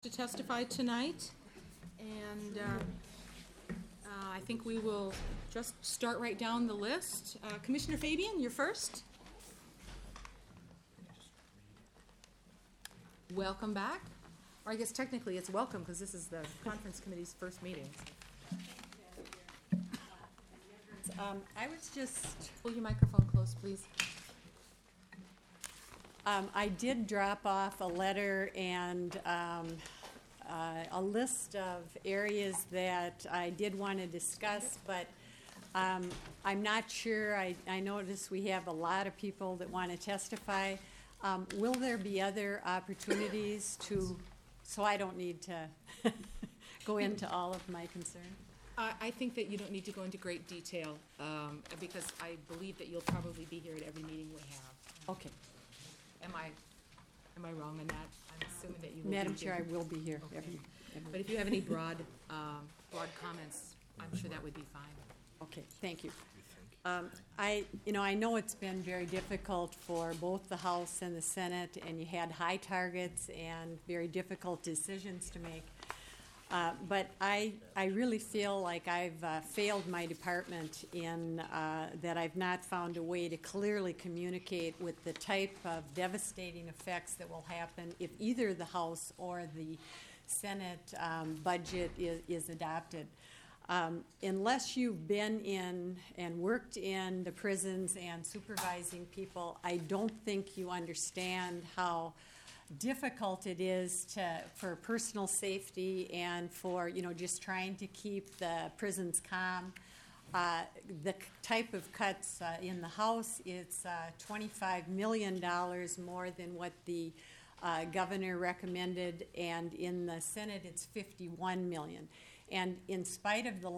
to testify tonight, and I think we will just start right down the list. Commissioner Fabian, you're first. Welcome back. Or I guess technically it's welcome because this is the conference committee's first meeting. I was just, Pull your microphone close, please. I did drop off a letter and a list of areas that I did want to discuss, but I'm not sure. I notice we have a lot of people that want to testify. Will there be other opportunities so I don't need to go into all of my concerns? I think that you don't need to go into great detail because I believe that you'll probably be here at every meeting we have. Okay. Am I wrong on that? I'm assuming that you will Madam be Chair, here. I will be here Okay. every But if you have any broad comments, I'm sure that would be fine. Okay, thank you. I know it's been very difficult for both the House and the Senate, and you had high targets and very difficult decisions to make. But I really feel like I've failed my department in that I've not found a way to clearly communicate with the type of devastating effects that will happen if either the House or the Senate budget is adopted. Unless you've been in and worked in the prisons and supervising people, I don't think you understand how difficult it is for personal safety and for just trying to keep the prisons calm. The type of cuts in the House, it's $25 million more than what the governor recommended, and in the Senate it's $51 million. And in spite of the